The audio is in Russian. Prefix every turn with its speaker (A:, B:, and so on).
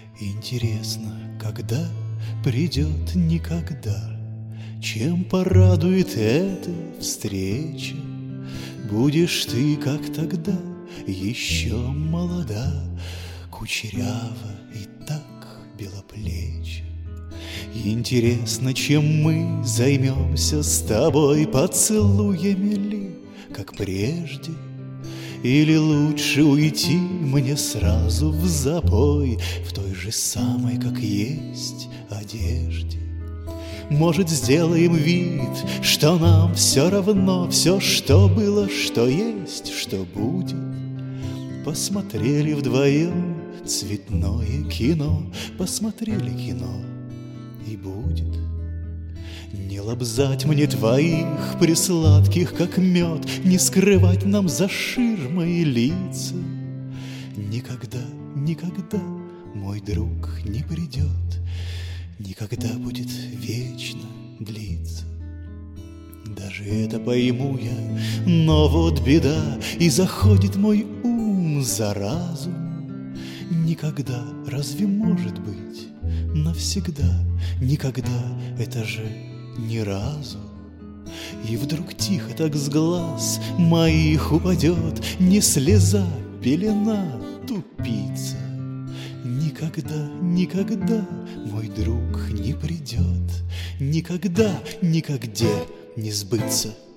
A: Интересно, когда придет никогда, чем порадует эта встреча? Будешь ты, как тогда, еще молода, кучерява и так белоплеча. Интересно, чем мы займемся с тобой, поцелуями ли, как прежде? Или лучше уйти мне сразу в запой, в той же самой, как есть, одежде? Может, сделаем вид, что нам все равно, все, что было, что есть, что будет. Посмотрели вдвоем цветное кино, посмотрели кино, и будет. Не лобзать мне твоих присладких, как мед, не скрывать нам за ширмой лица. Никогда, никогда, мой друг, не придет, никогда будет вечно длиться. Даже это пойму я, но вот беда, и заходит мой ум за разум. Никогда, разве может быть навсегда? Никогда, это же ни разу. И вдруг тихо так с глаз моих упадет не слеза, пелена, тупица. Никогда, никогда мой друг не придет, никогда, никогде не сбыться.